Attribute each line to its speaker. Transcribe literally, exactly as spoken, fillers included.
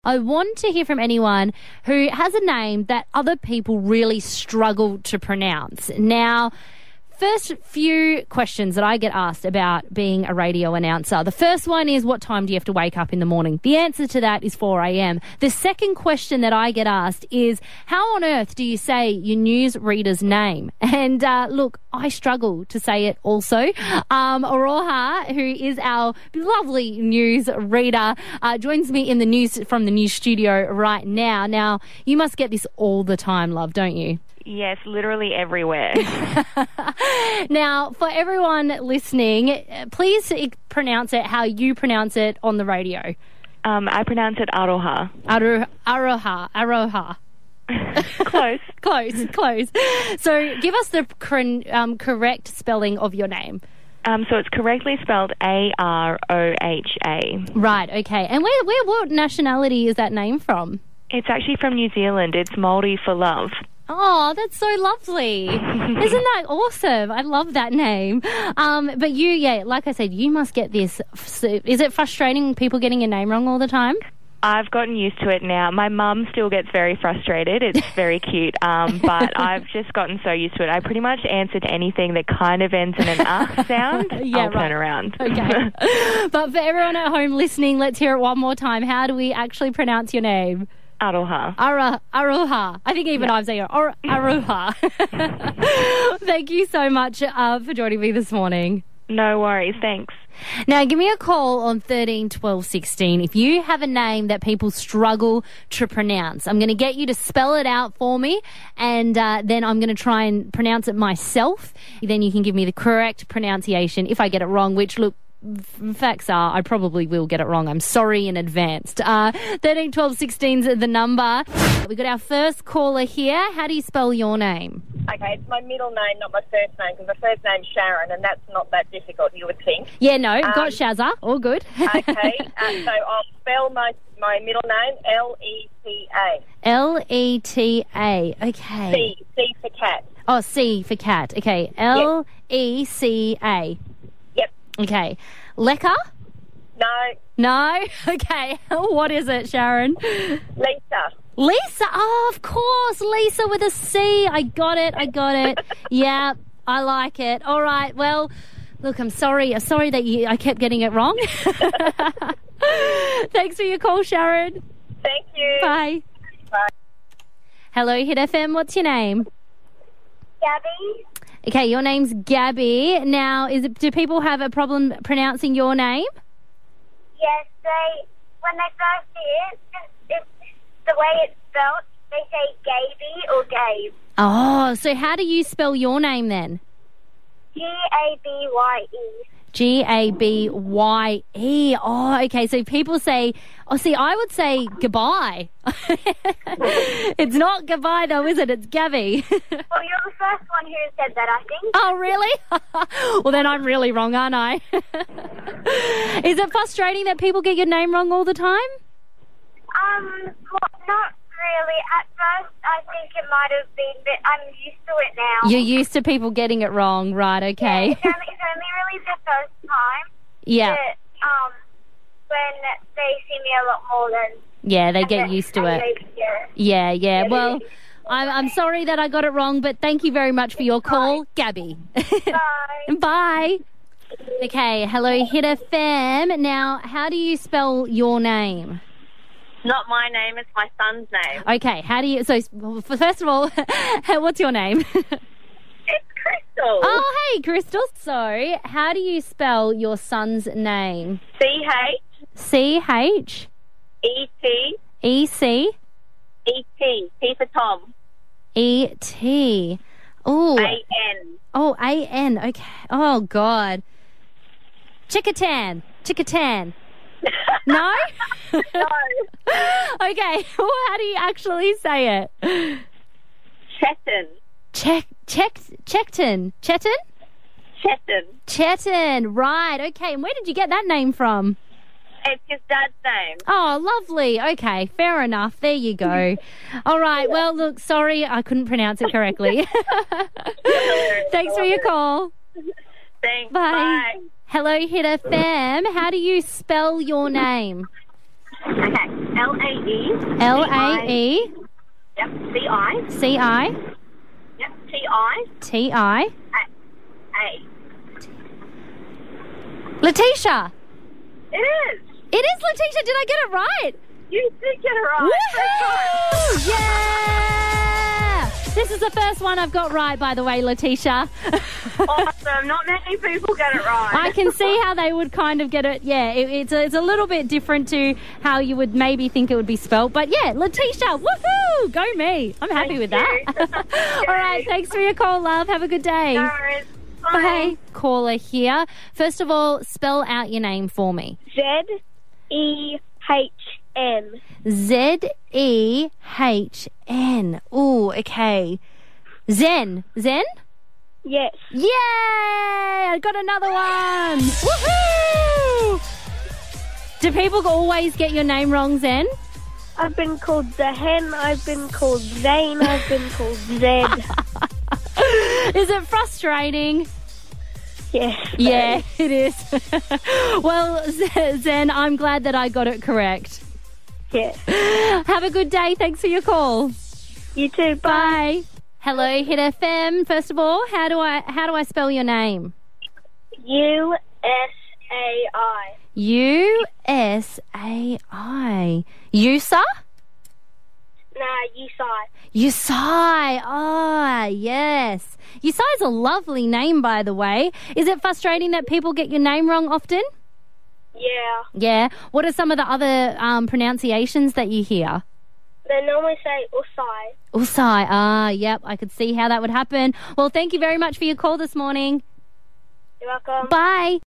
Speaker 1: I want to hear from anyone who has a name that other people really struggle to pronounce. Now, first few questions that I get asked about being a radio announcer. The first one is, what time do you have to wake up in the morning? The answer to that is four a.m. The second question that I get asked is, how on earth do you say your news reader's name? And uh, look, I struggle to say it also. Um, Aroha, who is our lovely news reader, uh, joins me in the news from the news studio right now. Now, you must get this all the time, love, don't you?
Speaker 2: Yes, literally everywhere.
Speaker 1: Now, for everyone listening, please pronounce it how you pronounce it on the radio.
Speaker 2: Um, I pronounce it Aroha.
Speaker 1: Aru- Aroha. Aroha.
Speaker 2: Close.
Speaker 1: close, close. So give us the cor- um, correct spelling of your name.
Speaker 2: Um, so it's correctly spelled A R O H A.
Speaker 1: Right, okay. And where, where, what nationality is that name from?
Speaker 2: It's actually from New Zealand. It's Māori for love.
Speaker 1: Oh, that's so lovely. Isn't that awesome? I love that name. Um, but you, yeah, like I said, you must get this. Is it frustrating people getting your name wrong all the time?
Speaker 2: I've gotten used to it now. My mum still gets very frustrated. It's very cute. Um, but I've just gotten so used to it. I pretty much answered anything that kind of ends in an uh sound.
Speaker 1: Yeah,
Speaker 2: I'll
Speaker 1: right.
Speaker 2: turn around.
Speaker 1: Okay. But for everyone at home listening, let's hear it one more time. How do we actually pronounce your name?
Speaker 2: Aroha.
Speaker 1: Ara, Aroha. I think even yeah. I'm saying Ar- Aroha. Thank you so much uh, for joining me this morning.
Speaker 2: No worries. Thanks.
Speaker 1: Now, give me a call on thirteen twelve sixteen if you have a name that people struggle to pronounce. I'm going to get you to spell it out for me, and uh, then I'm going to try and pronounce it myself. Then you can give me the correct pronunciation if I get it wrong, which, look, facts are I probably will get it wrong. I'm sorry in advance. Uh, thirteen twelve sixteen's the number. We got our first caller here. How do you spell your name?
Speaker 3: Okay, it's my middle name, not my first name, because my first name's Sharon, and that's not that difficult, you would think.
Speaker 1: Yeah, no,
Speaker 3: um,
Speaker 1: got Shazza. All good.
Speaker 3: Okay, uh, so I'll spell my, my middle name L E T A.
Speaker 1: L E T A, okay.
Speaker 3: C, C for cat.
Speaker 1: Oh, C for cat. Okay, L E C A.
Speaker 3: Yep.
Speaker 1: Okay. Leka?
Speaker 3: No.
Speaker 1: No? Okay. What is it, Sharon?
Speaker 3: Lisa.
Speaker 1: Lisa. Oh, of course. Lisa with a C. I got it. I got it. Yeah, I like it. All right. Well, look, I'm sorry. I'm sorry that you, I kept getting it wrong. Thanks for your call, Sharon.
Speaker 3: Thank you.
Speaker 1: Bye.
Speaker 3: Bye.
Speaker 1: Hello, Hit F M. What's your name?
Speaker 4: Gabby.
Speaker 1: Okay, your name's Gabby. Now, is it, do people have a problem pronouncing your name?
Speaker 4: Yes, they, when they first see it, it's, the way it's spelled, they say Gaby or Gabe.
Speaker 1: Oh, so how do you spell your name then?
Speaker 4: G A B Y E.
Speaker 1: G A B Y E. Oh, okay. So people say, oh, see, I would say goodbye. It's not goodbye, though, is it? It's Gabby.
Speaker 4: Well, you're the first one who said that, I think.
Speaker 1: Oh, really? Well, then I'm really wrong, aren't I? Is it frustrating that people get your name wrong all the time?
Speaker 4: Um, well, not really. At first, I think it might have been, but I'm used to it now.
Speaker 1: You're used to people getting it wrong, right? Okay.
Speaker 4: Yeah, it's only, it's only really the first time.
Speaker 1: Yeah.
Speaker 4: That, um, when they see me a lot more than...
Speaker 1: Yeah, they get used to it.
Speaker 4: They, yeah.
Speaker 1: Yeah, yeah. Well, I'm, I'm sorry that I got it wrong, but thank you very much for your call, Gabby.
Speaker 4: Bye.
Speaker 1: Bye. Okay, hello, Hit F M. Now, how do you spell your name?
Speaker 3: Not my name, it's my son's name.
Speaker 1: Okay, how do you... So, first of all, what's your name?
Speaker 3: It's Crystal.
Speaker 1: Oh, hey, Crystal. So, how do you spell your son's name?
Speaker 3: C H
Speaker 1: C H
Speaker 3: E T
Speaker 1: E C
Speaker 3: E T. T for Tom.
Speaker 1: E T. Oh.
Speaker 3: A N.
Speaker 1: Oh, A N. Okay. Oh, God. Chickatan. Chickatan. No?
Speaker 3: No.
Speaker 1: Okay. Well, how do you actually say it?
Speaker 3: Chetan.
Speaker 1: Check, check, Checkton. Chetan?
Speaker 3: Chetan.
Speaker 1: Chetan. Right. Okay. And where did you get that name from?
Speaker 3: It's his dad's name.
Speaker 1: Oh, lovely. Okay, fair enough. There you go. All right. Well, look, sorry, I couldn't pronounce it correctly. Thanks for your call.
Speaker 3: Thanks.
Speaker 1: Bye.
Speaker 3: Bye.
Speaker 1: Hello, Hit F M. How do you spell your name?
Speaker 4: Okay.
Speaker 3: L A E.
Speaker 1: L A E.
Speaker 3: Yep. C I.
Speaker 1: C I.
Speaker 3: Yep. T I.
Speaker 1: T I.
Speaker 3: A.
Speaker 1: Letitia.
Speaker 3: It is.
Speaker 1: It is Letitia. Did I get it right?
Speaker 3: You did get it right.
Speaker 1: Woohoo! Yeah! This is the first one I've got right, by the way, Letitia.
Speaker 3: Awesome. Not many people get it right.
Speaker 1: I can see how they would kind of get it. Yeah, it, it's, a, it's a little bit different to how you would maybe think it would be spelt. But yeah, Letitia, woohoo! Go me. I'm happy with that. All right, thanks for your call, love. Have a good day.
Speaker 3: No worries. Bye.
Speaker 1: Bye. Caller here. First of all, spell out your name for me.
Speaker 4: Z E H N.
Speaker 1: Z E H N. Ooh, okay. Zen. Zen?
Speaker 4: Yes.
Speaker 1: Yay! I got another one. Woohoo! Do people always get your name wrong, Zen?
Speaker 4: I've been called the hen. I've been called Zane. I've been called Zed.
Speaker 1: Is it frustrating?
Speaker 4: Yes.
Speaker 1: Yeah, it is. Well, Zen, I'm glad that I got it correct.
Speaker 4: Yes.
Speaker 1: Have a good day. Thanks for your call.
Speaker 4: You too. Bye.
Speaker 1: Bye. Hello, Hit F M. First of all, how do I how do I spell your name?
Speaker 4: U S A I.
Speaker 1: U S A I. Yusa?
Speaker 4: Nah, Usai.
Speaker 1: Usai. Ah, yes. Usai is a lovely name, by the way. Is it frustrating that people get your name wrong often?
Speaker 4: Yeah.
Speaker 1: Yeah. What are some of the other um, pronunciations that you hear?
Speaker 4: They normally say Usai.
Speaker 1: Usai. Ah, yep. I could see how that would happen. Well, thank you very much for your call this morning.
Speaker 4: You're welcome.
Speaker 1: Bye.